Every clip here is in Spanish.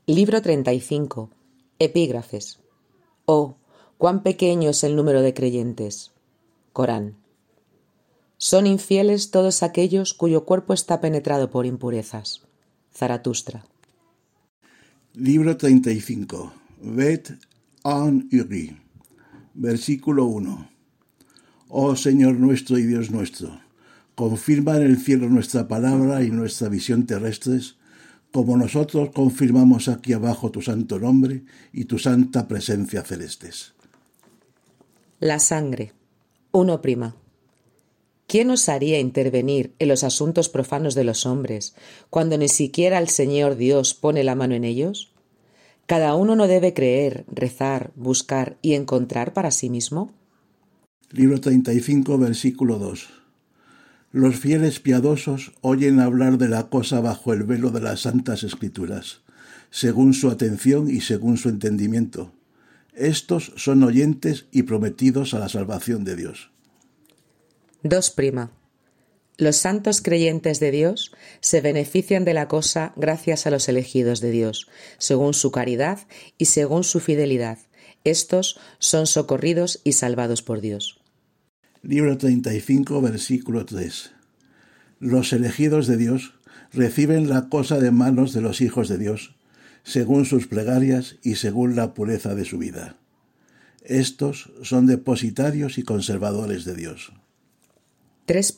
Libro 35. Epígrafes. Oh, cuán pequeño es el número de creyentes. Corán. Son infieles todos aquellos cuyo cuerpo está penetrado por impurezas. Zaratustra. Libro 35. Bet an Uri. Versículo 1. Oh Señor nuestro y Dios nuestro, confirma en el cielo nuestra palabra y nuestra visión terrestres, como nosotros confirmamos aquí abajo tu santo nombre y tu santa presencia celestes. La sangre. 1'. ¿Quién osaría intervenir en los asuntos profanos de los hombres, cuando ni siquiera el Señor Dios pone la mano en ellos? ¿Cada uno no debe creer, rezar, buscar y encontrar para sí mismo? Libro 35, versículo 2. Los fieles piadosos oyen hablar de la cosa bajo el velo de las santas escrituras, según su atención y según su entendimiento. Estos son oyentes y prometidos a la salvación de Dios. 2'. Los santos creyentes de Dios se benefician de la cosa gracias a los elegidos de Dios, según su caridad y según su fidelidad. Estos son socorridos y salvados por Dios. Libro 35, versículo 3. Los elegidos de Dios reciben la cosa de manos de los hijos de Dios, según sus plegarias y según la pureza de su vida. Estos son depositarios y conservadores de Dios. 3'.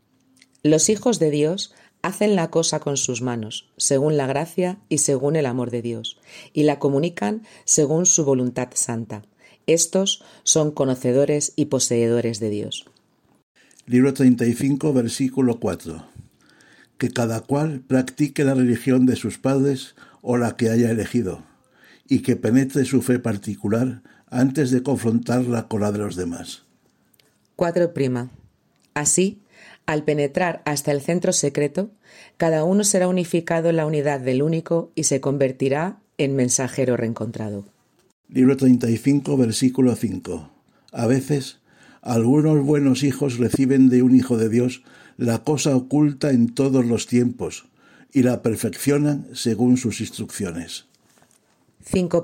Los hijos de Dios hacen la cosa con sus manos, según la gracia y según el amor de Dios, y la comunican según su voluntad santa. Estos son conocedores y poseedores de Dios. Libro 35, versículo 4. Que cada cual practique la religión de sus padres o la que haya elegido, y que penetre su fe particular antes de confrontarla con la de los demás. 4'. Así, al penetrar hasta el centro secreto, cada uno será unificado en la unidad del único y se convertirá en mensajero reencontrado. Libro 35, versículo 5. A veces, algunos buenos hijos reciben de un hijo de Dios la cosa oculta en todos los tiempos y la perfeccionan según sus instrucciones. 5'.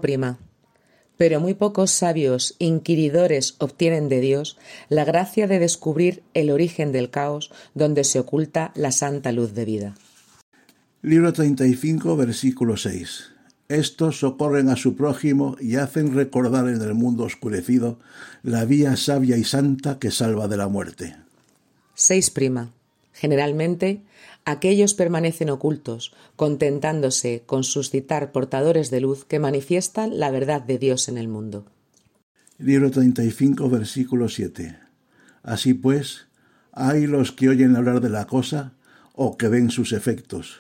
Pero muy pocos sabios inquiridores obtienen de Dios la gracia de descubrir el origen del caos donde se oculta la santa luz de vida. Libro 35, versículo 6. Estos socorren a su prójimo y hacen recordar en el mundo oscurecido la vía sabia y santa que salva de la muerte. 6'. Generalmente, aquellos permanecen ocultos, contentándose con suscitar portadores de luz que manifiestan la verdad de Dios en el mundo. Libro 35, versículo 7. Así pues, hay los que oyen hablar de la cosa o que ven sus efectos.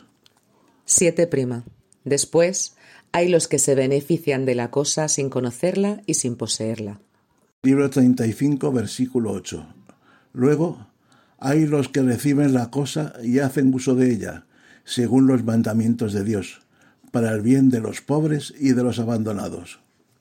7'. Después, hay los que se benefician de la cosa sin conocerla y sin poseerla. Libro 35, versículo 8. Luego, hay los que reciben la cosa y hacen uso de ella, según los mandamientos de Dios, para el bien de los pobres y de los abandonados.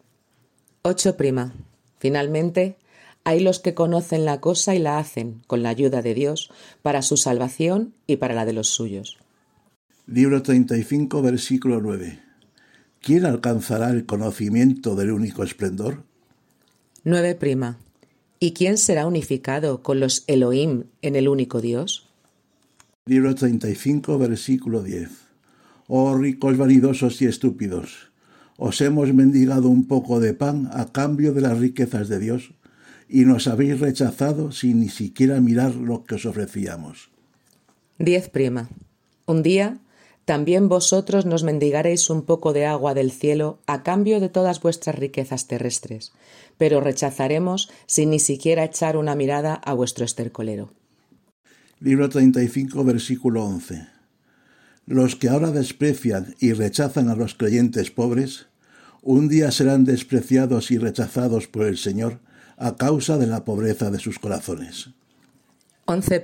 8'. Finalmente, hay los que conocen la cosa y la hacen, con la ayuda de Dios, para su salvación y para la de los suyos. Libro 35, versículo 9. ¿Quién alcanzará el conocimiento del único esplendor? 9'. ¿Y quién será unificado con los Elohim en el único Dios? Libro 35, versículo 10. Oh ricos vanidosos y estúpidos, os hemos mendigado un poco de pan a cambio de las riquezas de Dios, y nos habéis rechazado sin ni siquiera mirar lo que os ofrecíamos. 10'. Un día también vosotros nos mendigaréis un poco de agua del cielo a cambio de todas vuestras riquezas terrestres, pero rechazaremos sin ni siquiera echar una mirada a vuestro estercolero. Libro 35, versículo 11. Los que ahora desprecian y rechazan a los creyentes pobres, un día serán despreciados y rechazados por el Señor a causa de la pobreza de sus corazones. 11'.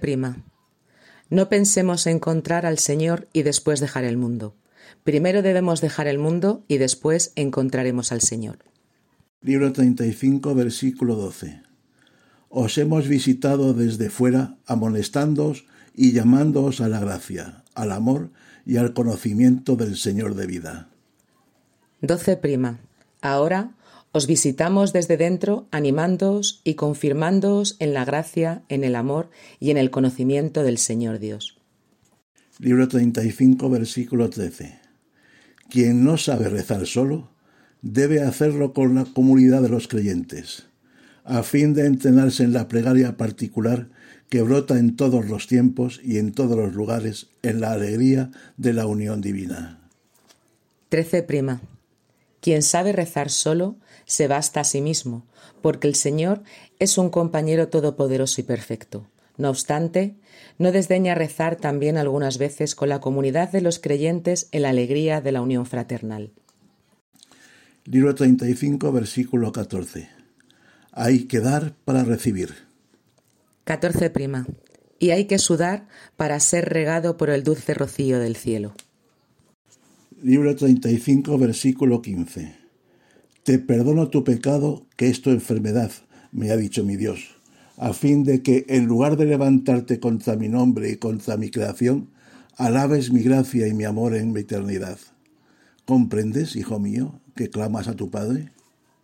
No pensemos encontrar al Señor y después dejar el mundo. Primero debemos dejar el mundo y después encontraremos al Señor. Libro 35, versículo 12. Os hemos visitado desde fuera, amonestándoos y llamándoos a la gracia, al amor y al conocimiento del Señor de vida. 12'. Ahora os visitamos desde dentro, animándoos y confirmándoos en la gracia, en el amor y en el conocimiento del Señor Dios. Libro 35, versículo 13. Quien no sabe rezar solo, debe hacerlo con la comunidad de los creyentes, a fin de entrenarse en la plegaria particular que brota en todos los tiempos y en todos los lugares en la alegría de la unión divina. 13'. Quien sabe rezar solo se basta a sí mismo, porque el Señor es un compañero todopoderoso y perfecto. No obstante, no desdeña rezar también algunas veces con la comunidad de los creyentes en la alegría de la unión fraternal. Libro 35, versículo 14. Hay que dar para recibir. 14'. Y hay que sudar para ser regado por el dulce rocío del cielo. Libro 35, versículo 15. Te perdono tu pecado, que es tu enfermedad, me ha dicho mi Dios, a fin de que, en lugar de levantarte contra mi nombre y contra mi creación, alabes mi gracia y mi amor en mi eternidad. ¿Comprendes, hijo mío, que clamas a tu Padre?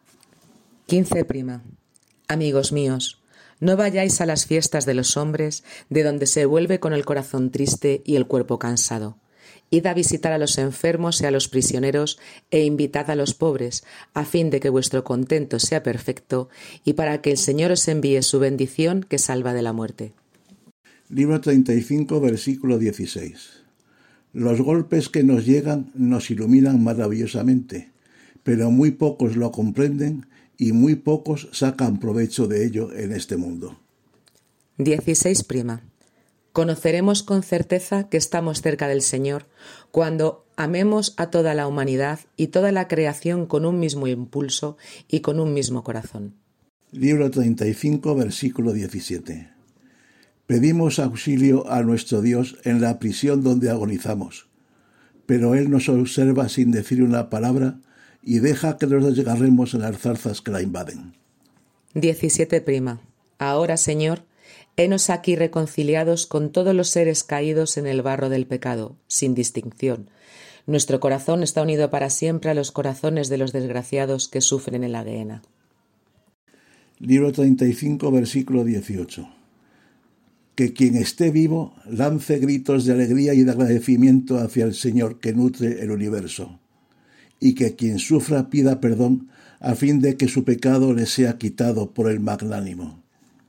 15'. Amigos míos, no vayáis a las fiestas de los hombres, de donde se vuelve con el corazón triste y el cuerpo cansado. Id a visitar a los enfermos y a los prisioneros e invitad a los pobres, a fin de que vuestro contento sea perfecto y para que el Señor os envíe su bendición que salva de la muerte. Libro 35, versículo 16. Los golpes que nos llegan nos iluminan maravillosamente, pero muy pocos lo comprenden y muy pocos sacan provecho de ello en este mundo. 16'. Conoceremos con certeza que estamos cerca del Señor cuando amemos a toda la humanidad y toda la creación con un mismo impulso y con un mismo corazón. Libro 35, versículo 17. Pedimos auxilio a nuestro Dios en la prisión donde agonizamos, pero Él nos observa sin decir una palabra y deja que nos desgarremos en las zarzas que la invaden. 17'. Ahora, Señor, henos aquí reconciliados con todos los seres caídos en el barro del pecado, sin distinción. Nuestro corazón está unido para siempre a los corazones de los desgraciados que sufren en la gehenna. Libro 35, versículo 18. Que quien esté vivo lance gritos de alegría y de agradecimiento hacia el Señor que nutre el universo, y que quien sufra pida perdón a fin de que su pecado le sea quitado por el magnánimo.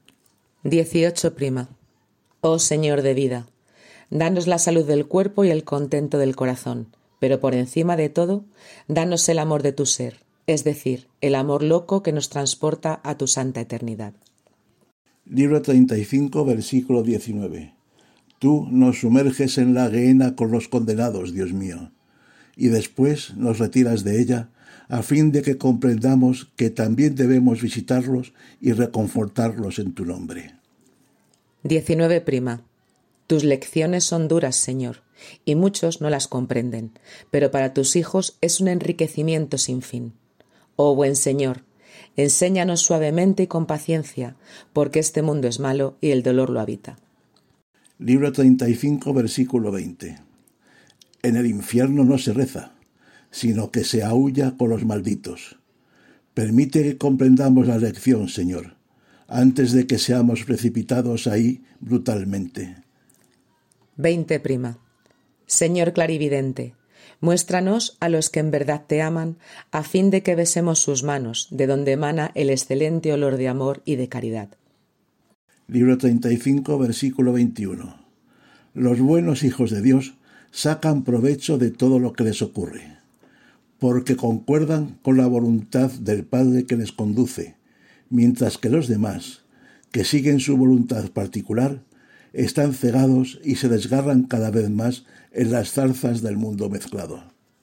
18'. Oh Señor de vida, danos la salud del cuerpo y el contento del corazón, pero por encima de todo, danos el amor de tu ser, es decir, el amor loco que nos transporta a tu santa eternidad. Libro 35, versículo 19. Tú nos sumerges en la gehenna con los condenados, Dios mío, y después nos retiras de ella, a fin de que comprendamos que también debemos visitarlos y reconfortarlos en tu nombre. 19'. Tus lecciones son duras, Señor, y muchos no las comprenden, pero para tus hijos es un enriquecimiento sin fin. Oh buen Señor, enséñanos suavemente y con paciencia, porque este mundo es malo y el dolor lo habita. Libro 35, versículo 20. En el infierno no se reza, sino que se aúlla con los malditos. Permite que comprendamos la lección, Señor, antes de que seamos precipitados ahí brutalmente. 20'. Señor clarividente, muéstranos a los que en verdad te aman, a fin de que besemos sus manos, de donde emana el excelente olor de amor y de caridad. Libro 35, versículo 21. Los buenos hijos de Dios sacan provecho de todo lo que les ocurre, porque concuerdan con la voluntad del Padre que les conduce, mientras que los demás, que siguen su voluntad particular, están cegados y se desgarran cada vez más en las zarzas del mundo mezclado.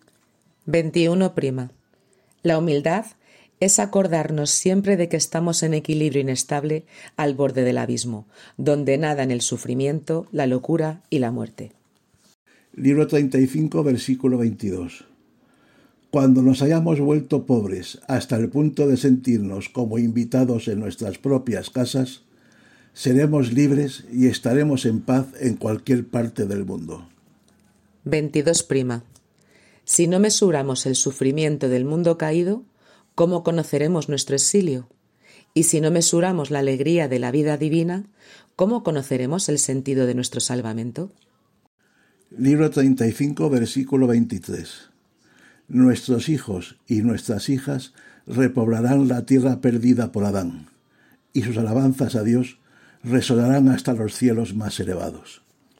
21'. La humildad es acordarnos siempre de que estamos en equilibrio inestable al borde del abismo, donde nadan el sufrimiento, la locura y la muerte. Libro 35, versículo 22. Cuando nos hayamos vuelto pobres hasta el punto de sentirnos como invitados en nuestras propias casas, seremos libres y estaremos en paz en cualquier parte del mundo. 22'. Si no mesuramos el sufrimiento del mundo caído, ¿cómo conoceremos nuestro exilio? Y si no mesuramos la alegría de la vida divina, ¿cómo conoceremos el sentido de nuestro salvamento? Libro 35, versículo 23. Nuestros hijos y nuestras hijas repoblarán la tierra perdida por Adán, y sus alabanzas a Dios resonarán hasta los cielos más elevados.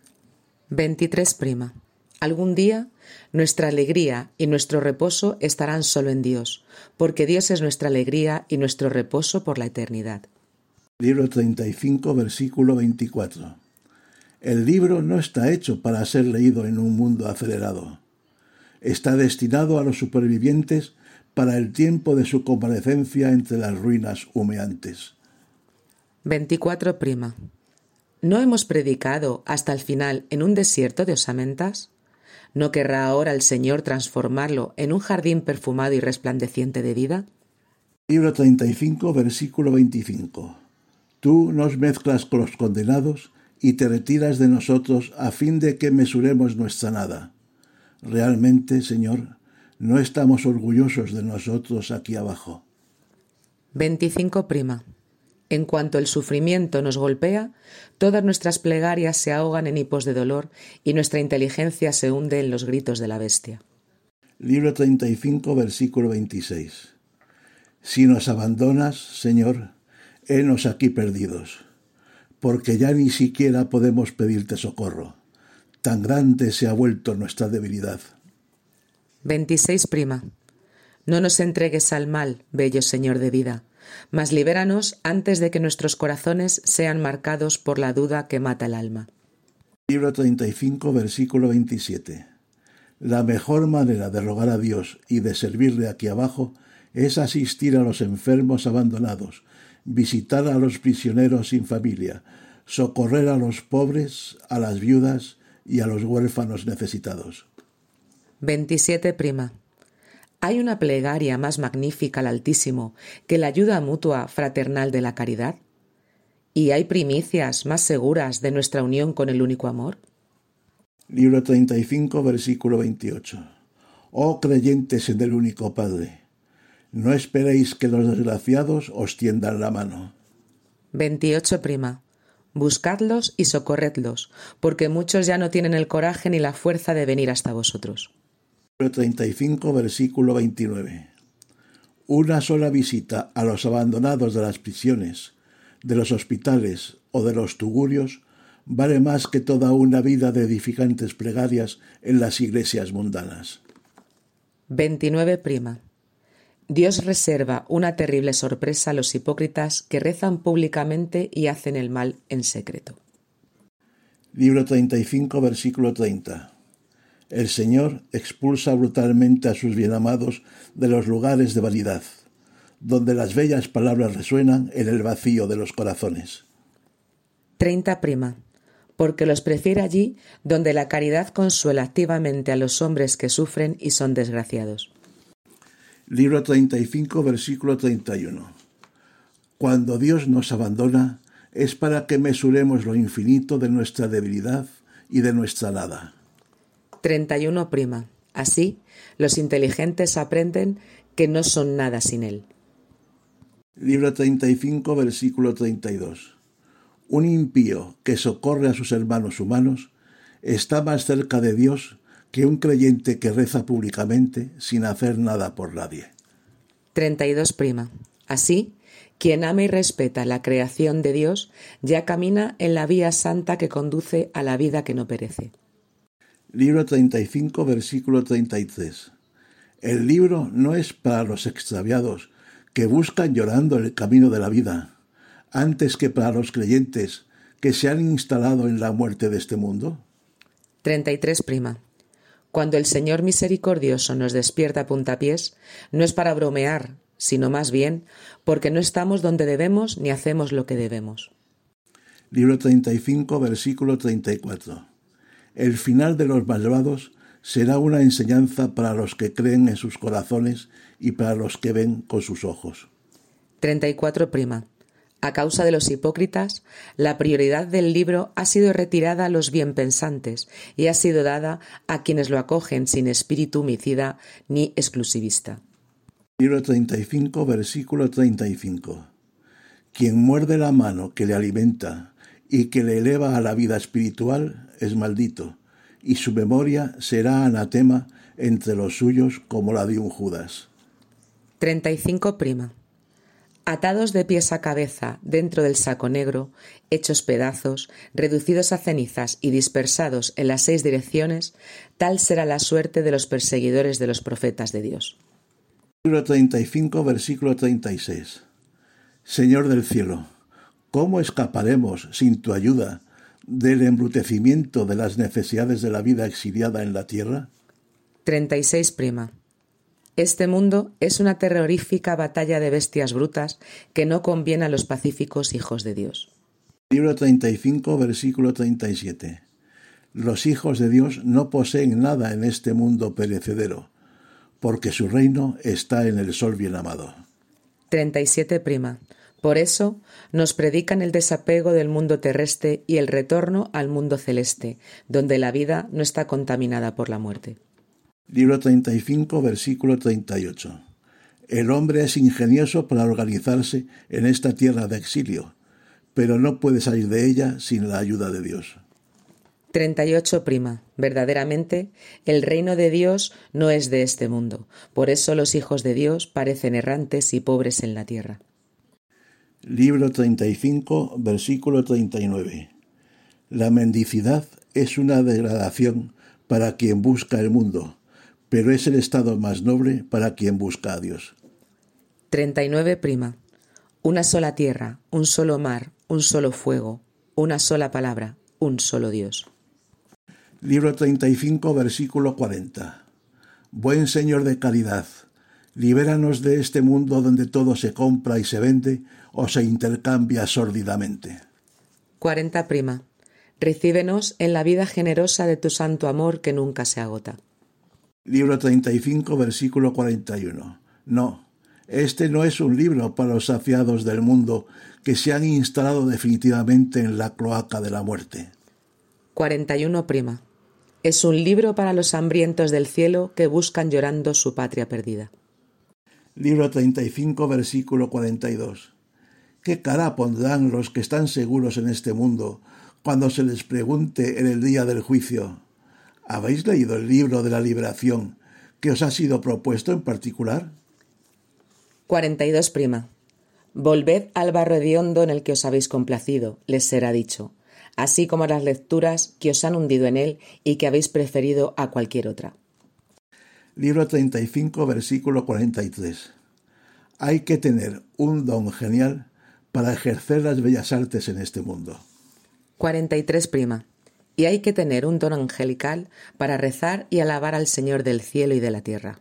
23. Algún día nuestra alegría y nuestro reposo estarán solo en Dios, porque Dios es nuestra alegría y nuestro reposo por la eternidad. Libro 35, versículo 24. El libro no está hecho para ser leído en un mundo acelerado. Está destinado a los supervivientes para el tiempo de su convalecencia entre las ruinas humeantes. 24. ¿No hemos predicado hasta el final en un desierto de osamentas? ¿No querrá ahora el Señor transformarlo en un jardín perfumado y resplandeciente de vida? Libro 35, versículo 25. Tú nos mezclas con los condenados y te retiras de nosotros a fin de que mesuremos nuestra nada. Realmente, Señor, no estamos orgullosos de nosotros aquí abajo. 25. En cuanto el sufrimiento nos golpea, todas nuestras plegarias se ahogan en hipos de dolor y nuestra inteligencia se hunde en los gritos de la bestia. Libro 35, versículo 26. Si nos abandonas, Señor, henos aquí perdidos, porque ya ni siquiera podemos pedirte socorro. Tan grande se ha vuelto nuestra debilidad. 26. No nos entregues al mal, bello Señor de vida, mas libéranos antes de que nuestros corazones sean marcados por la duda que mata el alma. Libro 35, versículo 27. La mejor manera de rogar a Dios y de servirle aquí abajo es asistir a los enfermos abandonados, visitar a los prisioneros sin familia, socorrer a los pobres, a las viudas y a los huérfanos necesitados. 27. ¿Hay una plegaria más magnífica al Altísimo que la ayuda mutua fraternal de la caridad? ¿Y hay primicias más seguras de nuestra unión con el único amor? Libro 35, versículo 28. Oh creyentes en el único Padre, no esperéis que los desgraciados os tiendan la mano. 28. Buscadlos y socorredlos, porque muchos ya no tienen el coraje ni la fuerza de venir hasta vosotros. Libro 35, versículo 29. Una sola visita a los abandonados de las prisiones, de los hospitales o de los tugurios vale más que toda una vida de edificantes plegarias en las iglesias mundanas. 29. Dios reserva una terrible sorpresa a los hipócritas que rezan públicamente y hacen el mal en secreto. Libro 35, versículo 30. El Señor expulsa brutalmente a sus bienamados de los lugares de vanidad, donde las bellas palabras resuenan en el vacío de los corazones. 30. Porque los prefiere allí donde la caridad consuela activamente a los hombres que sufren y son desgraciados. Libro 35, versículo 31. Cuando Dios nos abandona, es para que mesuremos lo infinito de nuestra debilidad y de nuestra nada. 31. Así, los inteligentes aprenden que no son nada sin Él. Libro 35, versículo 32. Un impío que socorre a sus hermanos humanos está más cerca de Dios que un creyente que reza públicamente sin hacer nada por nadie. 32. Así, quien ama y respeta la creación de Dios ya camina en la vía santa que conduce a la vida que no perece. Libro 35, versículo 33. El libro no es para los extraviados que buscan llorando el camino de la vida, antes que para los creyentes que se han instalado en la muerte de este mundo. 33. Cuando el Señor misericordioso nos despierta a puntapiés, no es para bromear, sino más bien porque no estamos donde debemos ni hacemos lo que debemos. Libro 35, versículo 34. El final de los malvados será una enseñanza para los que creen en sus corazones y para los que ven con sus ojos. 34. A causa de los hipócritas, la prioridad del libro ha sido retirada a los bienpensantes y ha sido dada a quienes lo acogen sin espíritu homicida ni exclusivista. Libro 35, versículo 35. Quien muerde la mano que le alimenta y que le eleva a la vida espiritual es maldito, y su memoria será anatema entre los suyos como la de un Judas. 35 prima. Atados de pies a cabeza dentro del saco negro, hechos pedazos, reducidos a cenizas y dispersados en las 6 direcciones, tal será la suerte de los perseguidores de los profetas de Dios. Libro 35, versículo 36. Señor del cielo, ¿cómo escaparemos sin tu ayuda del embrutecimiento de las necesidades de la vida exiliada en la tierra? 36 prima. Este mundo es una terrorífica batalla de bestias brutas que no conviene a los pacíficos hijos de Dios. Libro 35, versículo 37. Los hijos de Dios no poseen nada en este mundo perecedero, porque su reino está en el sol bien amado. 37 prima. Por eso nos predican el desapego del mundo terrestre y el retorno al mundo celeste, donde la vida no está contaminada por la muerte. Libro 35, versículo 38. El hombre es ingenioso para organizarse en esta tierra de exilio, pero no puede salir de ella sin la ayuda de Dios. 38 prima. Verdaderamente, el reino de Dios no es de este mundo. Por eso los hijos de Dios parecen errantes y pobres en la tierra. Libro 35, versículo 39. La mendicidad es una degradación para quien busca el mundo, pero es el estado más noble para quien busca a Dios. 39 prima. Una sola tierra, un solo mar, un solo fuego, una sola palabra, un solo Dios. Libro 35, versículo 40. Buen Señor de caridad, libéranos de este mundo donde todo se compra y se vende o se intercambia sórdidamente. 40 prima. Recíbenos en la vida generosa de tu santo amor que nunca se agota. Libro 35, versículo 41. No, este no es un libro para los saciados del mundo que se han instalado definitivamente en la cloaca de la muerte. 41 prima. Es un libro para los hambrientos del cielo que buscan llorando su patria perdida. Libro 35, versículo 42. ¿Qué cara pondrán los que están seguros en este mundo cuando se les pregunte en el día del juicio: ¿habéis leído el libro de la liberación que os ha sido propuesto en particular? 42 prima. Volved al barro hediondo en el que os habéis complacido, les será dicho, así como a las lecturas que os han hundido en él y que habéis preferido a cualquier otra. Libro 35, versículo 43. Hay que tener un don genial para ejercer las bellas artes en este mundo. 43 prima. Y hay que tener un don angelical para rezar y alabar al Señor del cielo y de la tierra.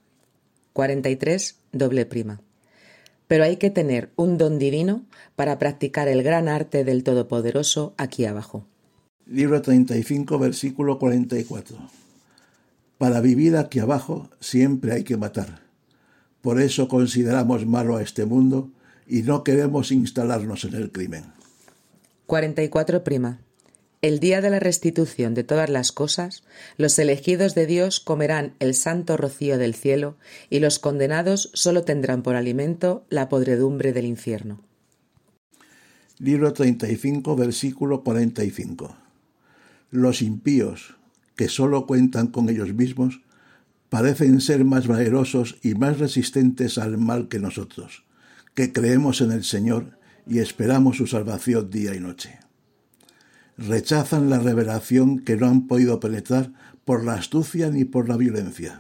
43 doble prima. Pero hay que tener un don divino para practicar el gran arte del Todopoderoso aquí abajo. Libro 35, versículo 44. Para vivir aquí abajo siempre hay que matar. Por eso consideramos malo a este mundo y no queremos instalarnos en el crimen. 44 prima. El día de la restitución de todas las cosas, los elegidos de Dios comerán el santo rocío del cielo y los condenados solo tendrán por alimento la podredumbre del infierno. Libro 35, versículo 45. Los impíos, que solo cuentan con ellos mismos, parecen ser más valerosos y más resistentes al mal que nosotros, que creemos en el Señor y esperamos su salvación día y noche. Rechazan la revelación que no han podido penetrar por la astucia ni por la violencia.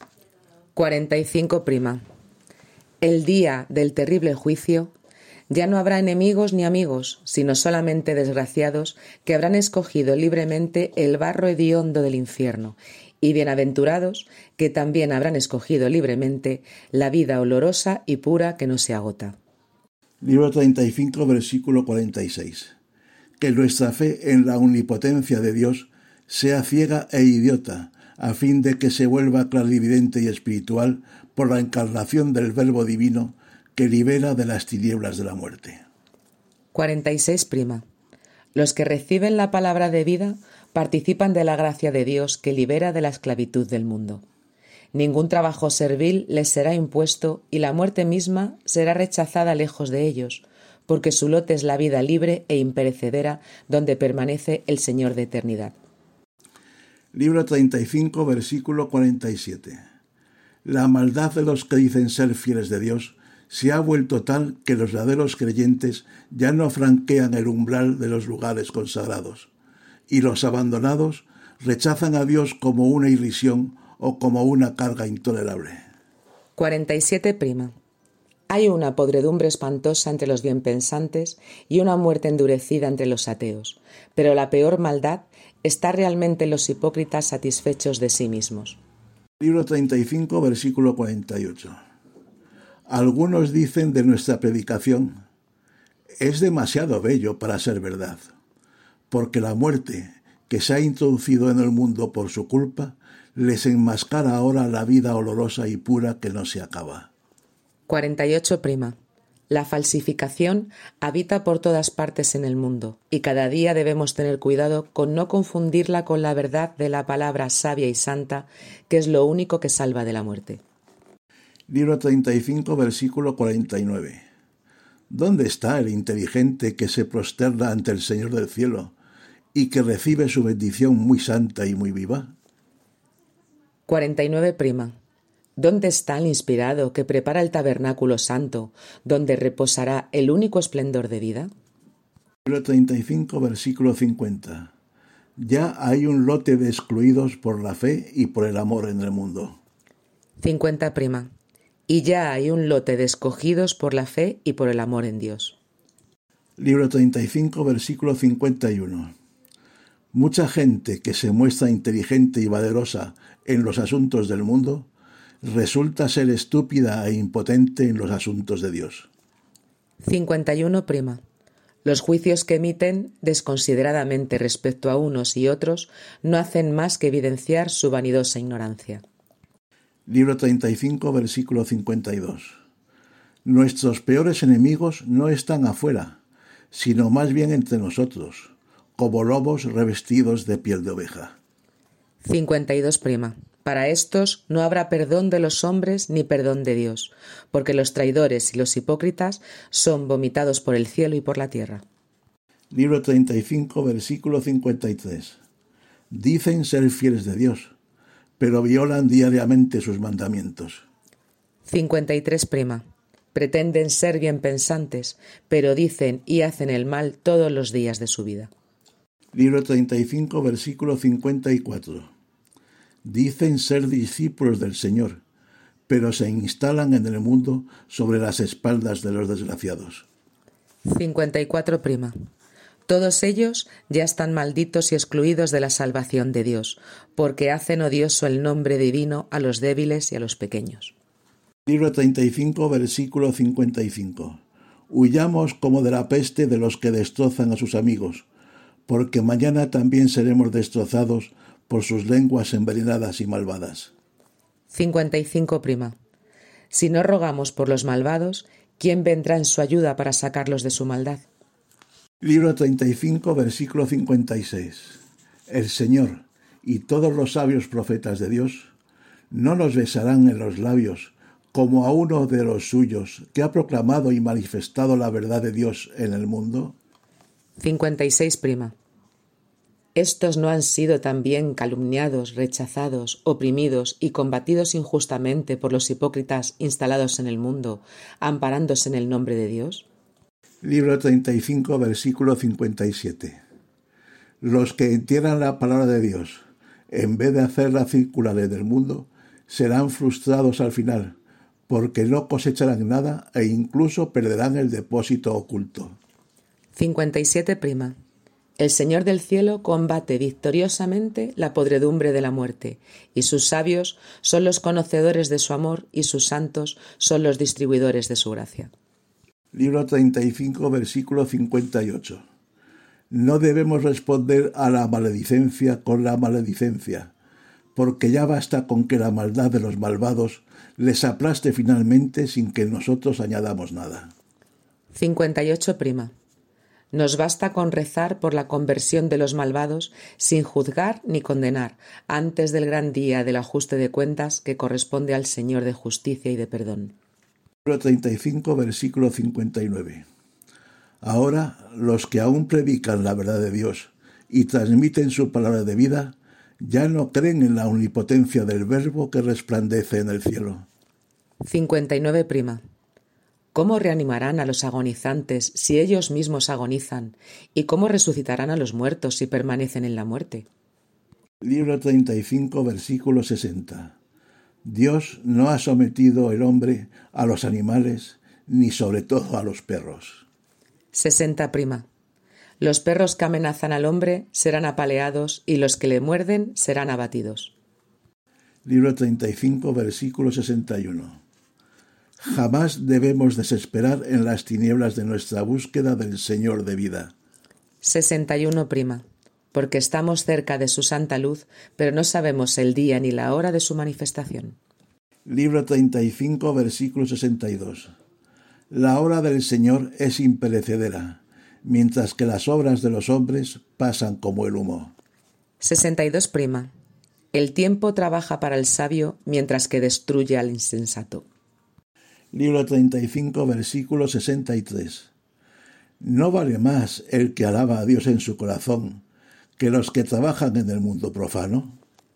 45 prima. El día del terrible juicio ya no habrá enemigos ni amigos, sino solamente desgraciados que habrán escogido libremente el barro hediondo del infierno, y bienaventurados que también habrán escogido libremente la vida olorosa y pura que no se agota. Libro 35, versículo 46. Que nuestra fe en la omnipotencia de Dios sea ciega e idiota, a fin de que se vuelva clarividente y espiritual por la encarnación del Verbo Divino que libera de las tinieblas de la muerte. 46 prima. Los que reciben la palabra de vida participan de la gracia de Dios que libera de la esclavitud del mundo. Ningún trabajo servil les será impuesto y la muerte misma será rechazada lejos de ellos, porque su lote es la vida libre e imperecedera donde permanece el Señor de eternidad. Libro 35, versículo 47. La maldad de los que dicen ser fieles de Dios se ha vuelto tal que los verdaderos creyentes ya no franquean el umbral de los lugares consagrados, y los abandonados rechazan a Dios como una irrisión o como una carga intolerable. 47 prima. Hay una podredumbre espantosa entre los bienpensantes y una muerte endurecida entre los ateos, pero la peor maldad está realmente en los hipócritas satisfechos de sí mismos. Libro 35, versículo 48. Algunos dicen de nuestra predicación: es demasiado bello para ser verdad, porque la muerte que se ha introducido en el mundo por su culpa les enmascara ahora la vida olorosa y pura que no se acaba. 48 prima. La falsificación habita por todas partes en el mundo y cada día debemos tener cuidado con no confundirla con la verdad de la palabra sabia y santa, que es lo único que salva de la muerte. Libro 35, versículo 49. ¿Dónde está el inteligente que se prosterna ante el Señor del cielo y que recibe su bendición muy santa y muy viva? 49 prima. ¿Dónde está el inspirado que prepara el tabernáculo santo, donde reposará el único esplendor de vida? Libro 35, versículo 50. Ya hay un lote de excluidos por la fe y por el amor en el mundo. 50 prima. Y ya hay un lote de escogidos por la fe y por el amor en Dios. Libro 35, versículo 51. Mucha gente que se muestra inteligente y valerosa en los asuntos del mundo resulta ser estúpida e impotente en los asuntos de Dios. 51 prima. Los juicios que emiten desconsideradamente respecto a unos y otros no hacen más que evidenciar su vanidosa ignorancia. Libro 35, versículo 52. Nuestros peores enemigos no están afuera, sino más bien entre nosotros, como lobos revestidos de piel de oveja. 52 prima. Para estos no habrá perdón de los hombres ni perdón de Dios, porque los traidores y los hipócritas son vomitados por el cielo y por la tierra. Libro 35, versículo 53. Dicen ser fieles de Dios, pero violan diariamente sus mandamientos. 53 prima. Pretenden ser bien pensantes, pero dicen y hacen el mal todos los días de su vida. Libro 35, versículo 54. Dicen ser discípulos del Señor, pero se instalan en el mundo sobre las espaldas de los desgraciados. 54 prima. Todos ellos ya están malditos y excluidos de la salvación de Dios, porque hacen odioso el nombre divino a los débiles y a los pequeños. Libro 35, versículo 55. Huyamos como de la peste de los que destrozan a sus amigos, porque mañana también seremos destrozados por sus lenguas envenenadas y malvadas. 55 prima. Si no rogamos por los malvados, ¿quién vendrá en su ayuda para sacarlos de su maldad? Libro 35, versículo 56. El Señor y todos los sabios profetas de Dios no nos besarán en los labios como a uno de los suyos que ha proclamado y manifestado la verdad de Dios en el mundo. 56 prima. Estos no han sido también calumniados, rechazados, oprimidos y combatidos injustamente por los hipócritas instalados en el mundo, amparándose en el nombre de Dios. Libro 35, versículo 57. Los que entierran la palabra de Dios, en vez de hacerla circular en el mundo, serán frustrados al final, porque no cosecharán nada e incluso perderán el depósito oculto. 57 prima. El Señor del cielo combate victoriosamente la podredumbre de la muerte, y sus sabios son los conocedores de su amor y sus santos son los distribuidores de su gracia. Libro 35, versículo 58. No debemos responder a la maledicencia con la maledicencia, porque ya basta con que la maldad de los malvados les aplaste finalmente sin que nosotros añadamos nada. 58 prima. Nos basta con rezar por la conversión de los malvados sin juzgar ni condenar antes del gran día del ajuste de cuentas que corresponde al Señor de justicia y de perdón. Libro 35, versículo 59. Ahora los que aún predican la verdad de Dios y transmiten su palabra de vida, ya no creen en la omnipotencia del Verbo que resplandece en el cielo. 59 prima. ¿Cómo reanimarán a los agonizantes si ellos mismos agonizan? ¿Y cómo resucitarán a los muertos si permanecen en la muerte? Libro 35, versículo 60. Dios no ha sometido el hombre a los animales, ni sobre todo a los perros. 60 prima. Los perros que amenazan al hombre serán apaleados y los que le muerden serán abatidos. Libro 35, versículo 61. Jamás debemos desesperar en las tinieblas de nuestra búsqueda del Señor de vida. 61 prima. Porque estamos cerca de su santa luz, pero no sabemos el día ni la hora de su manifestación. Libro 35, versículo 62. La hora del Señor es imperecedera, mientras que las obras de los hombres pasan como el humo. 62 prima. El tiempo trabaja para el sabio, mientras que destruye al insensato. Libro 35, versículo 63. ¿No vale más el que alaba a Dios en su corazón que los que trabajan en el mundo profano?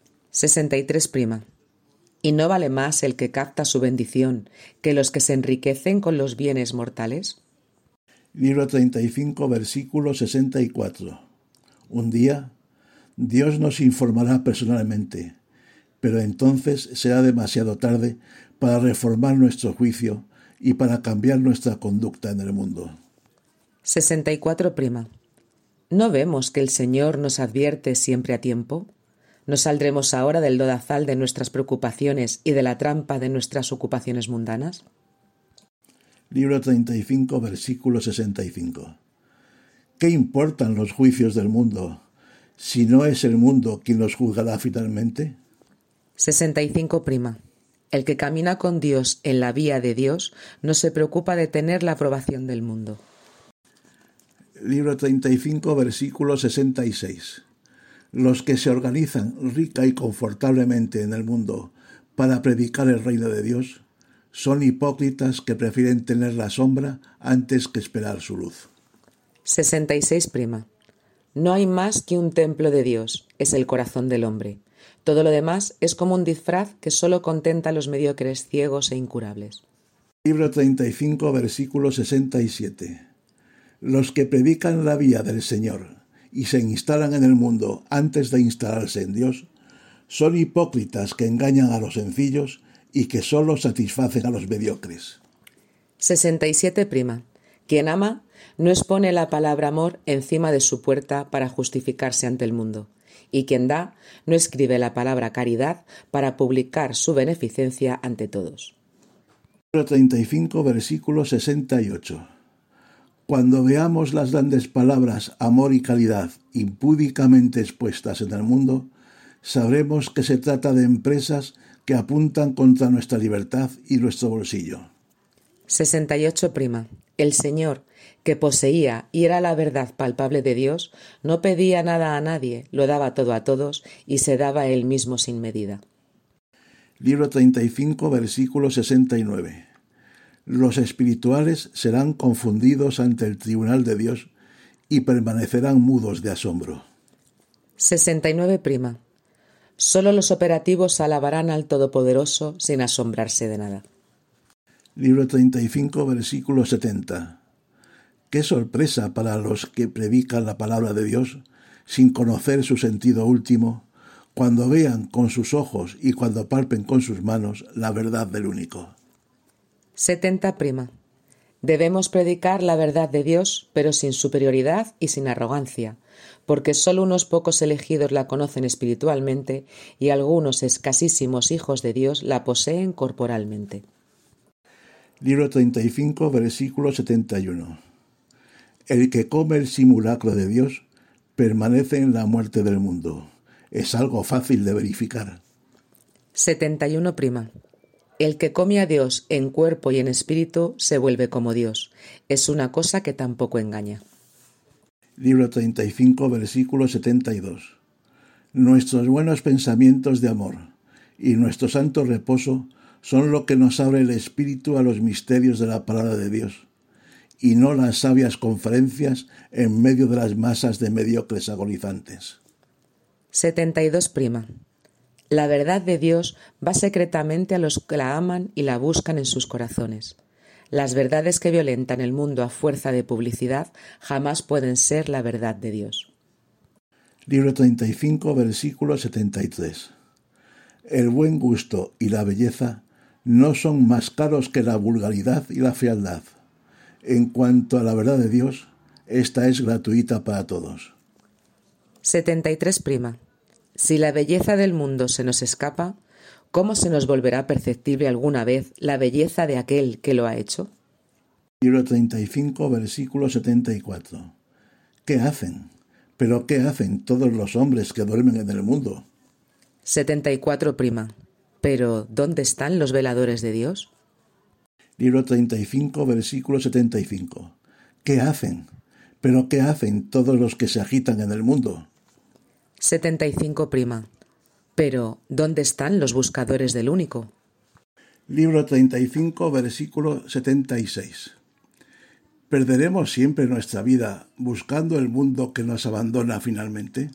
63 prima. ¿Y no vale más el que capta su bendición que los que se enriquecen con los bienes mortales? Libro 35, versículo 64. Un día, Dios nos informará personalmente, pero entonces será demasiado tarde para reformar nuestro juicio y para cambiar nuestra conducta en el mundo. 64 prima. ¿No vemos que el Señor nos advierte siempre a tiempo? ¿No saldremos ahora del lodazal de nuestras preocupaciones y de la trampa de nuestras ocupaciones mundanas? Libro 35, versículo 65. ¿Qué importan los juicios del mundo si no es el mundo quien los juzgará finalmente? 65 prima. El que camina con Dios en la vía de Dios no se preocupa de tener la aprobación del mundo. Libro 35, versículo 66. Los que se organizan rica y confortablemente en el mundo para predicar el reino de Dios son hipócritas que prefieren tener la sombra antes que esperar su luz. 66 prima. No hay más que un templo de Dios, es el corazón del hombre. Todo lo demás es como un disfraz que solo contenta a los mediocres, ciegos e incurables. Libro 35, versículo 67. Los que predican la vía del Señor y se instalan en el mundo antes de instalarse en Dios son hipócritas que engañan a los sencillos y que solo satisfacen a los mediocres. 67 prima. Quien ama no expone la palabra amor encima de su puerta para justificarse ante el mundo. Y quien da no escribe la palabra caridad para publicar su beneficencia ante todos. 35, versículo 68. Cuando veamos las grandes palabras amor y caridad impúdicamente expuestas en el mundo, sabremos que se trata de empresas que apuntan contra nuestra libertad y nuestro bolsillo. 68 prima. El Señor, que poseía y era la verdad palpable de Dios, no pedía nada a nadie, lo daba todo a todos y se daba él mismo sin medida. Libro 35, versículo 69. Los espirituales serán confundidos ante el tribunal de Dios y permanecerán mudos de asombro. 69 prima. Solo los operativos alabarán al Todopoderoso sin asombrarse de nada. Libro 35, versículo 70. Qué sorpresa para los que predican la palabra de Dios sin conocer su sentido último, cuando vean con sus ojos y cuando palpen con sus manos la verdad del único. 70 prima. Debemos predicar la verdad de Dios, pero sin superioridad y sin arrogancia, porque solo unos pocos elegidos la conocen espiritualmente y algunos escasísimos hijos de Dios la poseen corporalmente. Libro 35, versículo 71. El que come el simulacro de Dios permanece en la muerte del mundo. Es algo fácil de verificar. 71 prima. El que come a Dios en cuerpo y en espíritu se vuelve como Dios. Es una cosa que tampoco engaña. Libro 35, versículo 72. Nuestros buenos pensamientos de amor y nuestro santo reposo son lo que nos abre el espíritu a los misterios de la palabra de Dios, y no las sabias conferencias en medio de las masas de mediocres agonizantes. 72'. La verdad de Dios va secretamente a los que la aman y la buscan en sus corazones. Las verdades que violentan el mundo a fuerza de publicidad jamás pueden ser la verdad de Dios. Libro 35, versículo 73. El buen gusto y la belleza no son más caros que la vulgaridad y la fealdad. En cuanto a la verdad de Dios, esta es gratuita para todos. 73'. Si la belleza del mundo se nos escapa, ¿cómo se nos volverá perceptible alguna vez la belleza de aquel que lo ha hecho? Libro 35, versículo 74. ¿Qué hacen? ¿Pero qué hacen todos los hombres que duermen en el mundo? 74'. Pero, ¿dónde están los veladores de Dios? Libro 35, versículo 75. ¿Qué hacen? ¿Pero qué hacen todos los que se agitan en el mundo? 75'. Pero, ¿dónde están los buscadores del único? Libro 35, versículo 76. ¿Perderemos siempre nuestra vida buscando el mundo que nos abandona finalmente?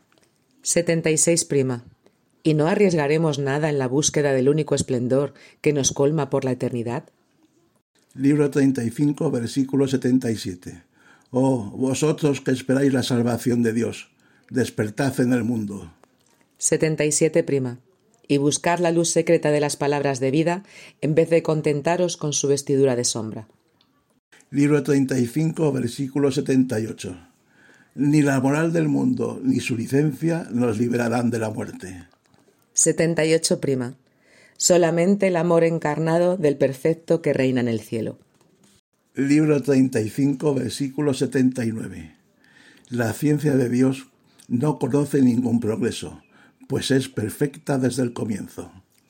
76'. ¿Y no arriesgaremos nada en la búsqueda del único esplendor que nos colma por la eternidad? Libro 35, versículo 77. Oh, vosotros que esperáis la salvación de Dios, despertad en el mundo. 77'. Y buscar la luz secreta de las palabras de vida en vez de contentaros con su vestidura de sombra. Libro 35, versículo 78. Ni la moral del mundo ni su licencia nos librarán de la muerte. 78'. Solamente el amor encarnado del perfecto que reina en el cielo. Libro 35, versículo 79. La ciencia de Dios no conoce ningún progreso, pues es perfecta desde el comienzo.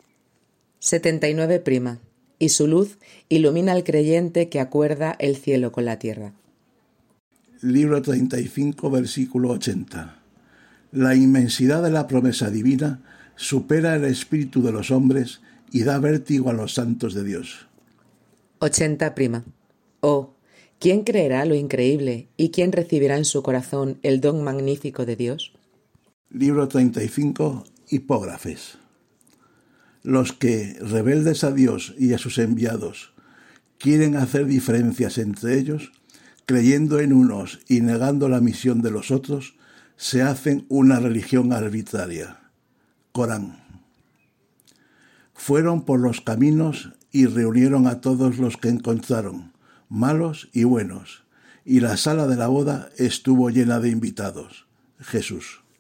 79'. Y su luz ilumina al creyente que acuerda el cielo con la tierra. Libro 35, versículo 80. La inmensidad de la promesa divina supera el espíritu de los hombres y da vértigo a los santos de Dios. 80'. Oh, ¿quién creerá lo increíble y quién recibirá en su corazón el don magnífico de Dios? Libro 35, hipógrafes. Los que, rebeldes a Dios y a sus enviados, quieren hacer diferencias entre ellos, creyendo en unos y negando la misión de los otros, se hacen una religión arbitraria. Corán. Fueron por los caminos y reunieron a todos los que encontraron, malos y buenos, y la sala de la boda estuvo llena de invitados. Jesús.